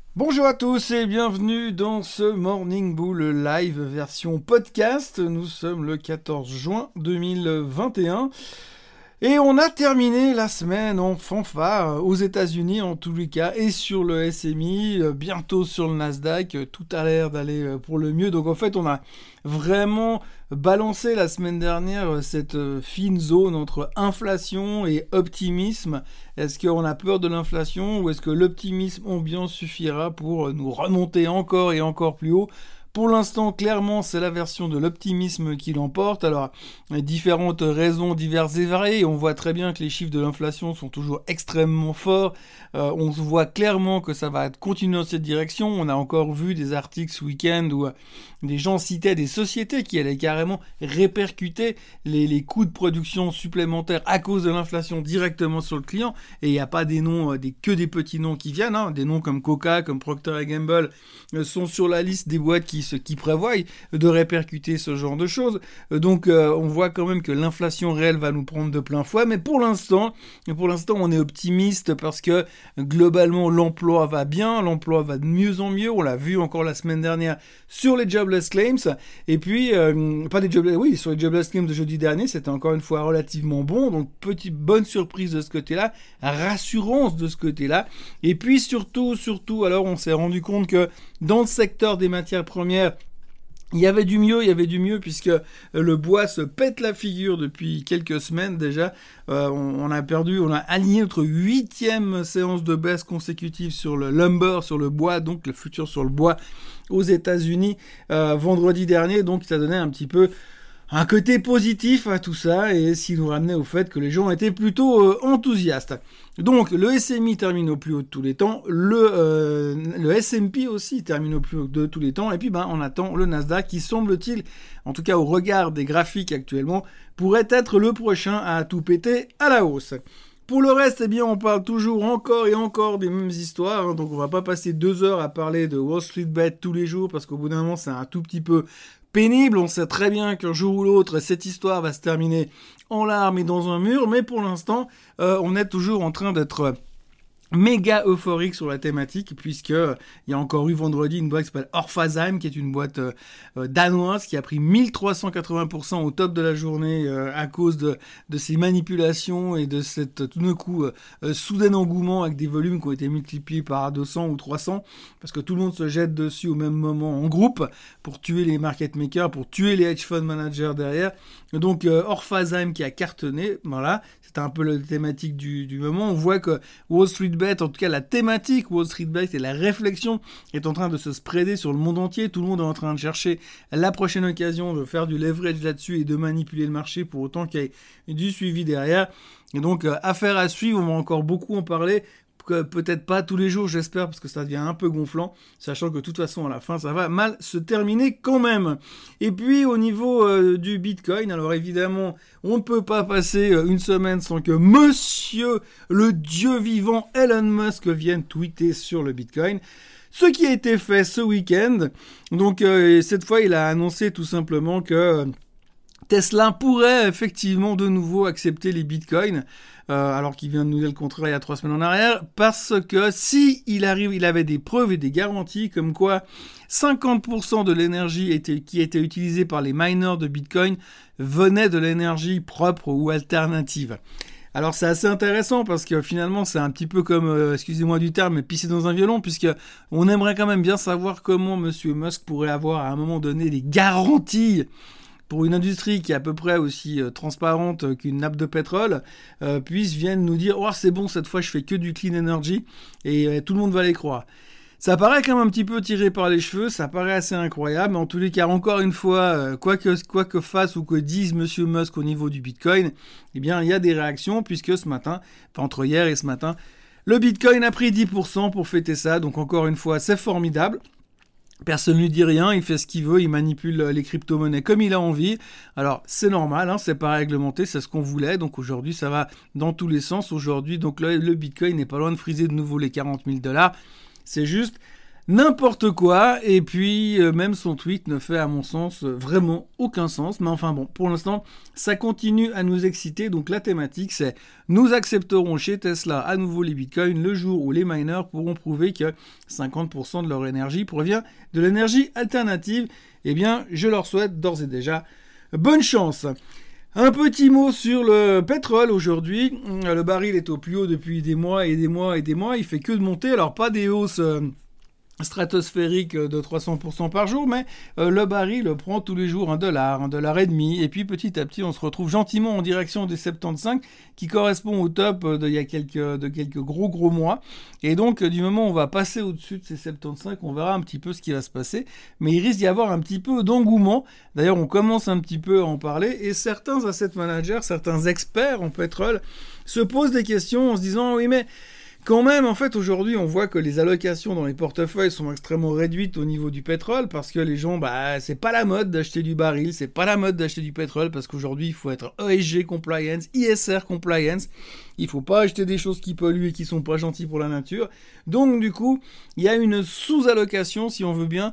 Bonjour à tous et bienvenue dans ce Morning Bull Live version podcast. Nous sommes le 14 juin 2021 et on a terminé la semaine en fanfare aux États-Unis en tous les cas et sur le SMI, bientôt sur le Nasdaq. Tout a l'air d'aller pour le mieux. Donc en fait, on a vraiment balancé la semaine dernière cette fine zone entre inflation et optimisme. Est-ce qu'on a peur de l'inflation ou est-ce que l'optimisme ambiant suffira pour nous remonter encore et encore plus haut ? Pour l'instant, clairement, c'est la version de l'optimisme qui l'emporte. Alors, différentes raisons diverses et variées. On voit très bien que les chiffres de l'inflation sont toujours extrêmement forts. On se voit clairement que ça va continuer dans cette direction. On a encore vu des articles ce week-end où des gens citaient des sociétés qui allaient carrément répercuter les coûts de production supplémentaires à cause de l'inflation directement sur le client. Et il n'y a pas des noms, que des petits noms qui viennent. Des noms comme Coca, comme Procter & Gamble sont sur la liste des boîtes qui prévoient de répercuter ce genre de choses. Donc on voit quand même que l'inflation réelle va nous prendre de plein fouet, mais pour l'instant on est optimiste parce que globalement l'emploi va bien, l'emploi va de mieux en mieux, on l'a vu encore la semaine dernière sur les jobless claims, et puis sur les jobless claims de jeudi dernier, c'était encore une fois relativement bon, donc petite bonne surprise de ce côté-là, rassurance de ce côté-là, et puis surtout, alors on s'est rendu compte que dans le secteur des matières premières, il y avait du mieux puisque le bois se pète la figure depuis quelques semaines déjà. On a aligné notre 8e séance de baisse consécutive sur le lumber, sur le bois, donc le futur sur le bois aux États-Unis vendredi dernier. Donc ça donnait un petit peu un côté positif à tout ça et ce qui nous ramenait au fait que les gens étaient plutôt enthousiastes. Donc le SMI termine au plus haut de tous les temps, le S&P aussi termine au plus haut de tous les temps, et puis on attend le Nasdaq qui semble-t-il, en tout cas au regard des graphiques actuellement, pourrait être le prochain à tout péter à la hausse. Pour le reste, on parle toujours encore et encore des mêmes histoires, donc on va pas passer 2 heures à parler de Wall Street Bet tous les jours, parce qu'au bout d'un moment c'est un tout petit peu pénible. On sait très bien qu'un jour ou l'autre, cette histoire va se terminer en larmes et dans un mur, mais pour l'instant, on est toujours en train d'être méga euphorique sur la thématique, puisque il y a encore eu vendredi une boîte qui s'appelle Orphazyme, qui est une boîte danoise qui a pris 1380% au top de la journée à cause de ces manipulations et de cette tout d'un coup soudain engouement avec des volumes qui ont été multipliés par 200 ou 300 parce que tout le monde se jette dessus au même moment en groupe pour tuer les market makers, pour tuer les hedge fund managers derrière. Donc Orphazyme qui a cartonné, voilà, c'était un peu la thématique du moment. On voit que Wall Street Bet, en tout cas la thématique Wall Street Bet et la réflexion est en train de se spreader sur le monde entier. Tout le monde est en train de chercher la prochaine occasion de faire du leverage là-dessus et de manipuler le marché pour autant qu'il y ait du suivi derrière. Et donc affaire à suivre, on va encore beaucoup en parler. Peut-être pas tous les jours, j'espère, parce que ça devient un peu gonflant, sachant que de toute façon, à la fin, ça va mal se terminer quand même. Et puis, au niveau du Bitcoin, alors évidemment, on ne peut pas passer une semaine sans que monsieur le dieu vivant Elon Musk vienne tweeter sur le Bitcoin. Ce qui a été fait ce week-end. Donc, cette fois, il a annoncé tout simplement que Tesla pourrait effectivement de nouveau accepter les bitcoins, alors qu'il vient de nous dire le contraire il y a 3 semaines en arrière, parce que si il avait des preuves et des garanties comme quoi 50% de l'énergie qui était utilisée par les miners de bitcoin venait de l'énergie propre ou alternative. Alors c'est assez intéressant parce que finalement c'est un petit peu comme, excusez-moi du terme, mais pisser dans un violon, puisque on aimerait quand même bien savoir comment monsieur Musk pourrait avoir à un moment donné des garanties pour une industrie qui est à peu près aussi transparente qu'une nappe de pétrole, viennent nous dire « Oh, c'est bon, cette fois, je fais que du clean energy » et tout le monde va les croire. Ça paraît quand même un petit peu tiré par les cheveux, ça paraît assez incroyable, mais en tous les cas, encore une fois, quoi que fasse ou que dise monsieur Musk au niveau du Bitcoin, il y a des réactions, puisque ce matin, entre hier et ce matin, le Bitcoin a pris 10% pour fêter ça, donc encore une fois, c'est formidable. Personne ne lui dit rien, il fait ce qu'il veut, il manipule les crypto-monnaies comme il a envie. Alors, c'est normal, c'est pas réglementé, c'est ce qu'on voulait. Donc aujourd'hui, ça va dans tous les sens. Aujourd'hui, donc le Bitcoin n'est pas loin de friser de nouveau les 40 000 $. C'est juste n'importe quoi, et puis même son tweet ne fait à mon sens vraiment aucun sens, mais enfin bon, pour l'instant ça continue à nous exciter, donc la thématique c'est nous accepterons chez Tesla à nouveau les bitcoins le jour où les miners pourront prouver que 50% de leur énergie provient de l'énergie alternative. Eh bien je leur souhaite d'ores et déjà bonne chance. Un petit mot sur le pétrole aujourd'hui, le baril est au plus haut depuis des mois et des mois et des mois, il fait que de monter, alors pas des hausses stratosphérique de 300% par jour, mais le baril prend tous les jours $1,50, et puis petit à petit on se retrouve gentiment en direction des 75 qui correspond au top d'il y a quelques gros mois, et donc du moment où on va passer au-dessus de ces 75, on verra un petit peu ce qui va se passer, mais il risque d'y avoir un petit peu d'engouement. D'ailleurs on commence un petit peu à en parler, et certains asset managers, certains experts en pétrole se posent des questions en se disant oui mais quand même, en fait, aujourd'hui, on voit que les allocations dans les portefeuilles sont extrêmement réduites au niveau du pétrole, parce que les gens, c'est pas la mode d'acheter du baril, c'est pas la mode d'acheter du pétrole, parce qu'aujourd'hui, il faut être ESG compliance, ISR compliance, il faut pas acheter des choses qui polluent et qui sont pas gentilles pour la nature. Donc, du coup, il y a une sous-allocation, si on veut bien,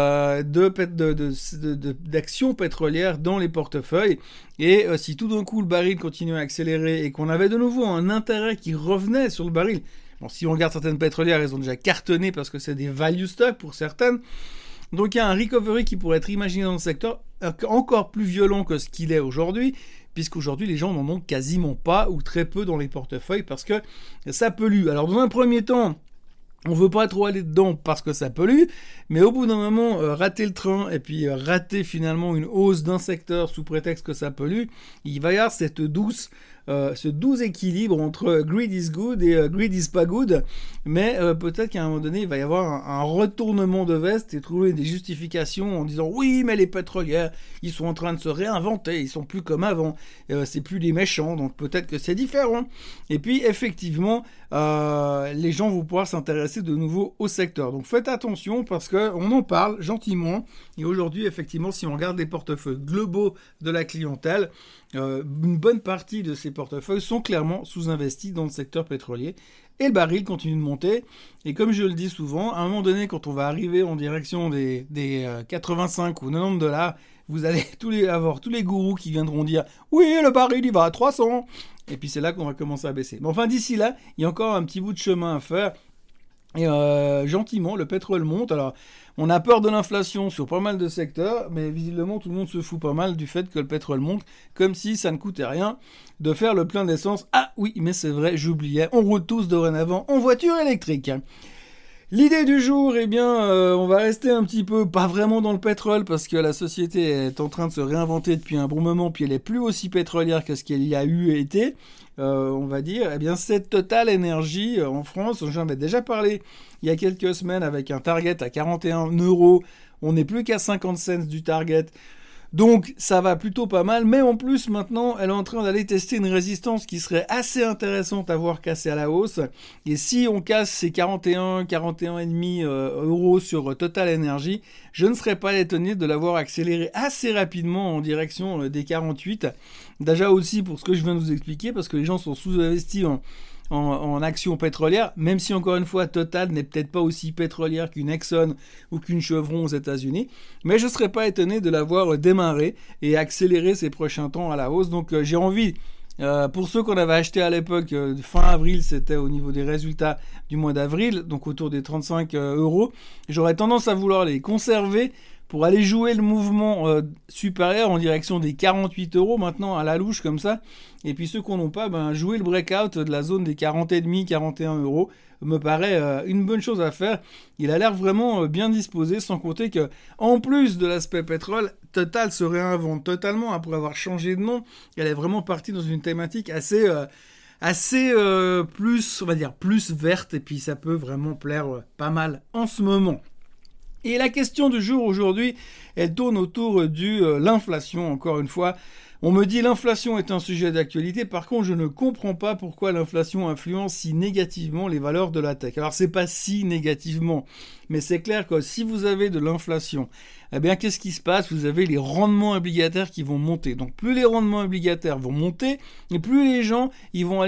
d'actions pétrolières dans les portefeuilles. Et si tout d'un coup le baril continue à accélérer et qu'on avait de nouveau un intérêt qui revenait sur le baril, bon, si on regarde certaines pétrolières, elles ont déjà cartonné parce que c'est des value stocks pour certaines. Donc il y a un recovery qui pourrait être imaginé dans le secteur encore plus violent que ce qu'il est aujourd'hui, puisqu'aujourd'hui les gens n'en ont quasiment pas ou très peu dans les portefeuilles parce que ça pollue. Alors dans un premier temps, on veut pas trop aller dedans parce que ça pollue, mais au bout d'un moment, rater le train et puis rater finalement une hausse d'un secteur sous prétexte que ça pollue, il va y avoir ce doux équilibre entre greed is good et greed is pas good, mais peut-être qu'à un moment donné, il va y avoir un retournement de veste et trouver des justifications en disant oui, mais les pétrolières, ils sont en train de se réinventer, ils sont plus comme avant, c'est plus les méchants, donc peut-être que c'est différent. Et puis effectivement, les gens vont pouvoir s'intéresser de nouveau au secteur. Donc faites attention parce qu'on en parle gentiment, et aujourd'hui, effectivement, si on regarde les portefeuilles globaux de la clientèle, une bonne partie de ces portefeuilles sont clairement sous-investis dans le secteur pétrolier, et le baril continue de monter. Et comme je le dis souvent, à un moment donné, quand on va arriver en direction des 85 ou 90 $, vous allez avoir tous les gourous qui viendront dire « Oui, le baril, il va à 300 !» Et puis c'est là qu'on va commencer à baisser. Mais enfin, d'ici là, il y a encore un petit bout de chemin à faire. Et gentiment, le pétrole monte. Alors, on a peur de l'inflation sur pas mal de secteurs, mais visiblement, tout le monde se fout pas mal du fait que le pétrole monte, comme si ça ne coûtait rien de faire le plein d'essence. Ah oui, mais c'est vrai, j'oubliais, on roule tous dorénavant en voiture électrique. L'idée du jour, eh bien, on va rester un petit peu, pas vraiment dans le pétrole, parce que la société est en train de se réinventer depuis un bon moment, puis elle est plus aussi pétrolière que ce qu'elle y a eu et été, on va dire. Eh bien, c'est Total Energy en France, j'en avais déjà parlé il y a quelques semaines avec un target à 41 €, on n'est plus qu'à 50 cents du target. Donc ça va plutôt pas mal, mais en plus maintenant elle est en train d'aller tester une résistance qui serait assez intéressante à voir casser à la hausse. Et si on casse ces 41,5 € sur Total Energy, je ne serais pas étonné de l'avoir accéléré assez rapidement en direction des 48. Déjà aussi pour ce que je viens de vous expliquer, parce que les gens sont sous-investis en actions pétrolières, même si encore une fois Total n'est peut-être pas aussi pétrolière qu'une Exxon ou qu'une Chevron aux États-Unis, mais je ne serais pas étonné de l'avoir démarré et accéléré ces prochains temps à la hausse. Donc j'ai envie, pour ceux qu'on avait acheté à l'époque, fin avril, c'était au niveau des résultats du mois d'avril, donc autour des 35 €, j'aurais tendance à vouloir les conserver pour aller jouer le mouvement supérieur en direction des 48 € maintenant à la louche comme ça. Et puis ceux qui n'ont pas, jouer le breakout de la zone des 40,5, 41 € me paraît une bonne chose à faire. Il a l'air vraiment bien disposé, sans compter que en plus de l'aspect pétrole, Total se réinvente totalement après avoir changé de nom. Elle est vraiment partie dans une thématique assez plus, on va dire, plus verte, et puis ça peut vraiment plaire pas mal en ce moment. Et la question du jour aujourd'hui, elle tourne autour de l'inflation, encore une fois. On me dit l'inflation est un sujet d'actualité, par contre je ne comprends pas pourquoi l'inflation influence si négativement les valeurs de la tech. Alors c'est pas si négativement, mais c'est clair que si vous avez de l'inflation, eh bien qu'est-ce qui se passe? Vous avez les rendements obligataires qui vont monter. Donc plus les rendements obligataires vont monter, et plus les gens ils vont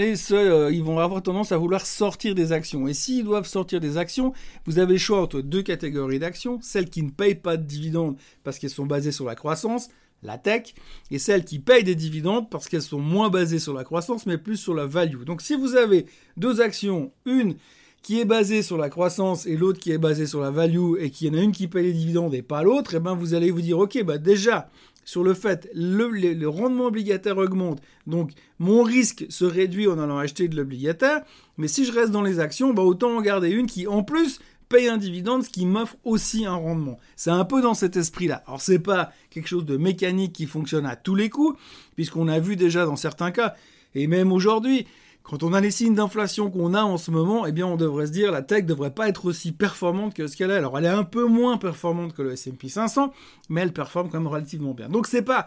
avoir tendance à vouloir sortir des actions. Et s'ils doivent sortir des actions, vous avez le choix entre deux catégories d'actions, celles qui ne payent pas de dividendes parce qu'elles sont basées sur la croissance, la tech, et celles qui payent des dividendes parce qu'elles sont moins basées sur la croissance mais plus sur la value. Donc si vous avez deux actions, une qui est basée sur la croissance et l'autre qui est basée sur la value et qu'il y en a une qui paye les dividendes et pas l'autre, et ben vous allez vous dire ok, bah déjà sur le fait le rendement obligataire augmente, donc mon risque se réduit en allant acheter de l'obligataire, mais si je reste dans les actions, bah autant en garder une qui en plus paye un dividende, ce qui m'offre aussi un rendement. C'est un peu dans cet esprit-là. Alors c'est pas quelque chose de mécanique qui fonctionne à tous les coups, puisqu'on a vu déjà dans certains cas, et même aujourd'hui, quand on a les signes d'inflation qu'on a en ce moment, eh bien on devrait se dire la tech devrait pas être aussi performante que ce qu'elle est. Alors elle est un peu moins performante que le S&P 500, mais elle performe quand même relativement bien. Donc c'est pas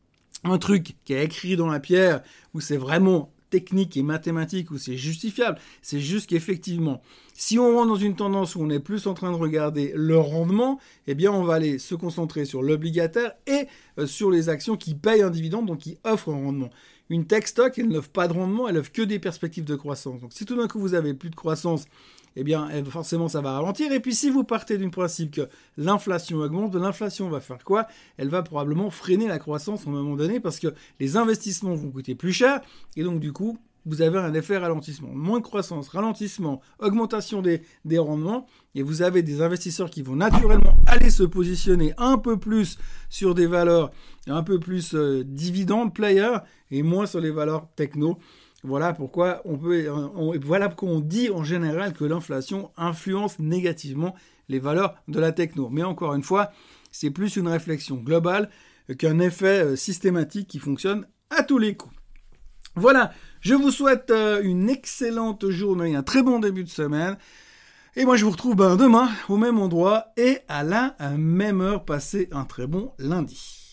un truc qui est écrit dans la pierre, où c'est vraiment technique et mathématique où c'est justifiable, c'est juste qu'effectivement, si on rentre dans une tendance où on est plus en train de regarder le rendement, eh bien on va aller se concentrer sur l'obligataire et sur les actions qui payent un dividende, donc qui offrent un rendement. Une tech stock, elle n'offre pas de rendement, elle offre que des perspectives de croissance. Donc si tout d'un coup vous avez plus de croissance, eh bien forcément ça va ralentir. Et puis si vous partez du principe que l'inflation augmente, l'inflation va faire quoi? Elle va probablement freiner la croissance à un moment donné parce que les investissements vont coûter plus cher et donc du coup vous avez un effet ralentissement. Moins de croissance, ralentissement, augmentation des rendements, et vous avez des investisseurs qui vont naturellement aller se positionner un peu plus sur des valeurs un peu plus dividend player et moins sur les valeurs techno. Voilà pourquoi voilà pourquoi on dit en général que l'inflation influence négativement les valeurs de la techno. Mais encore une fois, c'est plus une réflexion globale qu'un effet systématique qui fonctionne à tous les coups. Voilà, je vous souhaite une excellente journée, un très bon début de semaine. Et moi, je vous retrouve demain au même endroit et à la même heure. Passez un très bon lundi.